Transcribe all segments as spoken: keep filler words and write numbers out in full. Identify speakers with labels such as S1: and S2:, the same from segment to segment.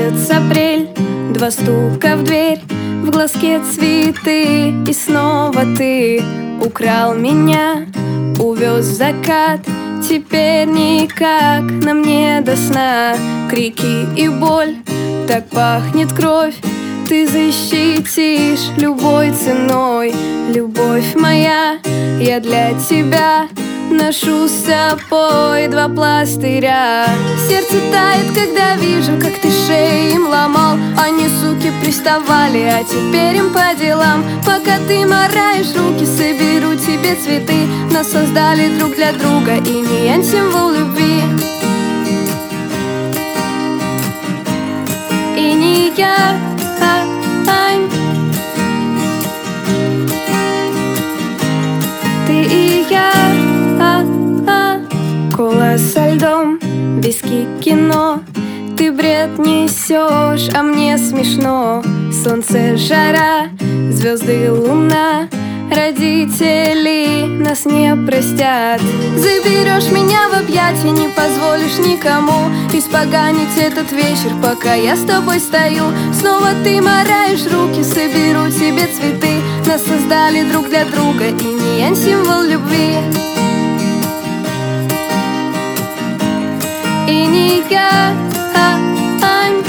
S1: Месяц апрель, два стука в дверь, в глазке цветы, и снова ты украл меня, увез в закат. Теперь никак нам не до сна. Крики и боль, так пахнет кровь. Ты защитишь любой ценой. Любовь моя, я для тебя ношу с собой два пластыря. Сердце тает, когда вижу, как ты шею им ломал. Они, суки, приставали, а теперь им по делам. Пока ты мораешь руки, соберу тебе цветы. Нас создали друг для друга, и не я символ любви. И не я, а Ань. Ты и я, а, а. Кола со льдом, виски, кино. Ты бред несешь, а мне смешно. Солнце, жара, звезды, луна. Родители нас не простят. Заберешь меня в объятия, не позволишь никому испоганить этот вечер, пока я с тобой стою. Снова ты мораешь руки, соберу тебе цветы. Нас создали друг для друга, и не я символ любви. И не я, а Ань.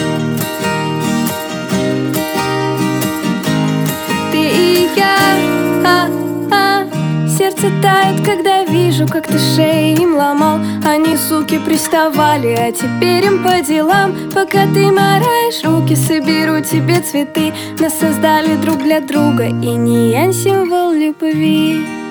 S1: Ты и я, а, а. Сердце тает, когда вижу, как ты шею им ломал. Они, суки, приставали, а теперь им по делам. Пока ты мораешь руки, соберу тебе цветы. Нас создали друг для друга, и не я символ любви.